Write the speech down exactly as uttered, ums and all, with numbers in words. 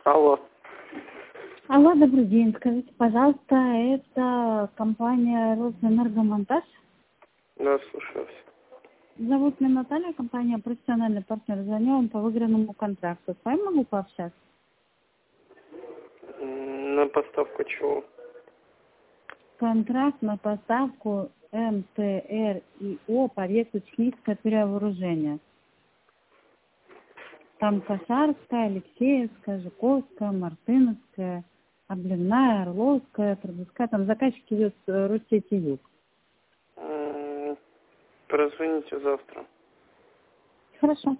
Алло. Алло, добрый день. Скажите, пожалуйста, это компания «Росэнергомонтаж»? Да, слушаю вас. Зовут меня Наталья, компания «Профессиональный партнер». Звоню вам по выигранному контракту. С вами могу пообщаться? М, На поставку чего? Контракт на поставку эм тэ эр и о по объекту техническое перевооружение. Там Кошарская, Алексеевская, Жуковская, Мартыновская, Обливная, Орловская, Трубецкая. Там заказчик идет э, Россети Юг. М, Прозвоните завтра. Хорошо.